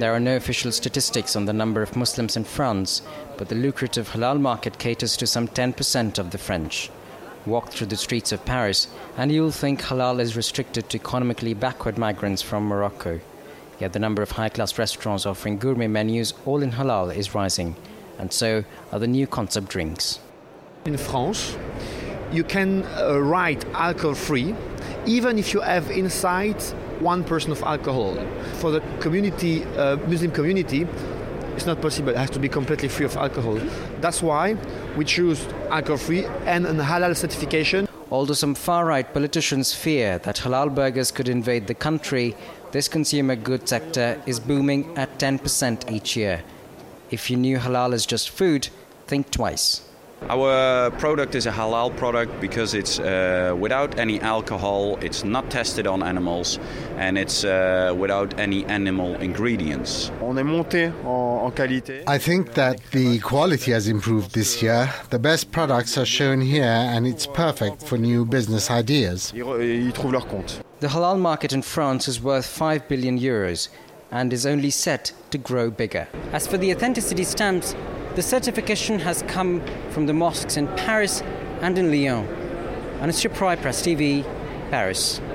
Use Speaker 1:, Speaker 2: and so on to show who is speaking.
Speaker 1: There are no official statistics on the number of Muslims in France, but the lucrative halal market caters to some 10% of the French. Walk through the streets of Paris and you'll think halal is restricted to economically backward migrants from Morocco. Yet the number of high-class restaurants offering gourmet menus all in halal is rising, and so are the new concept drinks.
Speaker 2: In France, you can write alcohol-free, even if you have inside 1% of alcohol. For the community, Muslim community, it's not possible. It has to be completely free of alcohol. That's why we choose alcohol-free and a halal certification.
Speaker 1: Although some far-right politicians fear that halal burgers could invade the country, this consumer goods sector is booming at 10% each year. If you knew halal is just food, think twice.
Speaker 3: Our product is a halal product because it's without any alcohol, it's not tested on animals, and it's without any animal ingredients.
Speaker 4: I think that the quality has improved this year. The best products are shown here, and it's perfect for new business ideas.
Speaker 1: The halal market in France is worth 5 billion euros and is only set to grow bigger. As for the authenticity stamps, the certification has come from the mosques in Paris and in Lyon. Anusha Prai, Press TV, Paris.